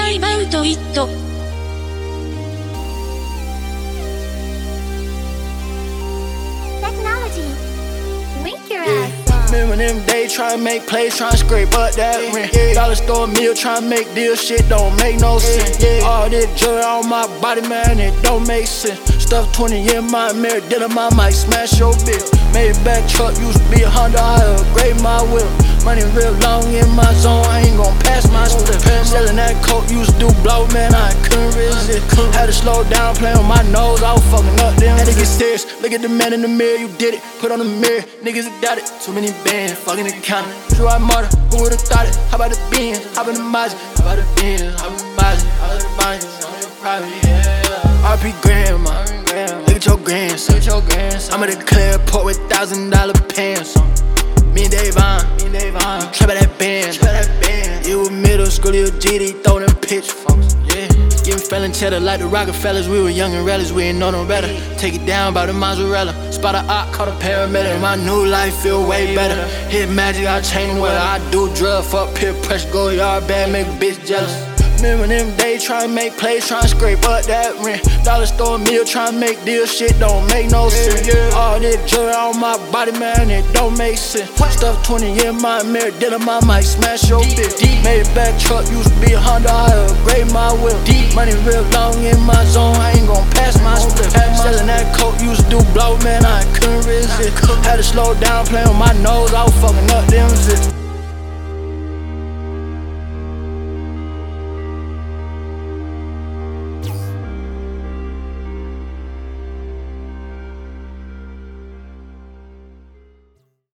about it. Technology. Wink your ass off. Remember them days tryna make plays, tryna scrape up that rent. Dollar store meal, tryna make deal, shit don't make no sense. All this jewelry on my body, man, it don't make sense. Stuff 20 in my mirror, denim, I might smash your bitch. Maybach truck used to be a Honda, I upgrade my whip. Money real long in my zone, I ain't gon' pass my slip. Selling that coke, used to do blow, man, I couldn't resist. Had to slow down, play on my nose, I was fucking up them. Had to get serious, look at the man in the mirror, you did it. Put on the mirror, niggas that doubt it. Too many bands, fucking the counter. True, I murder, who would've thought it? How about the Benz, how about the Mazda? How about the Benz, how about the Mazda? How about the Benz, how about the private, yeah. RP grandma, look at your grandson. I'ma declare port with $1,000 pants on. Me and Davon, trap at that band. You was middle school, you GD, throw them pitchforks, yeah. Getting felon cheddar like the Rockefellers. We were young and relics, we ain't know no better. Take it down by the mozzarella. Spot a op, call a paramedic. My new life feel way better. Hit magic, I change the weather. I do drugs, fuck peer pressure, go yard bad, make a bitch jealous. Remember them days tryna make plays, tryna scrape up that rent. Dollar store meal, tryna make deals, shit don't make no sense. All this jewelry on my body, man, it don't make sense. Stuff 20 in my mirror, denim, I might smash your bitch. Maybach truck used to be a Honda, I upgrade my whip. Money real long in my zone, I ain't gon' pass my slip. Selling that coke, used to do blow, man, I couldn't resist. Had to slow down, play on my nose, I was fucking up them zips.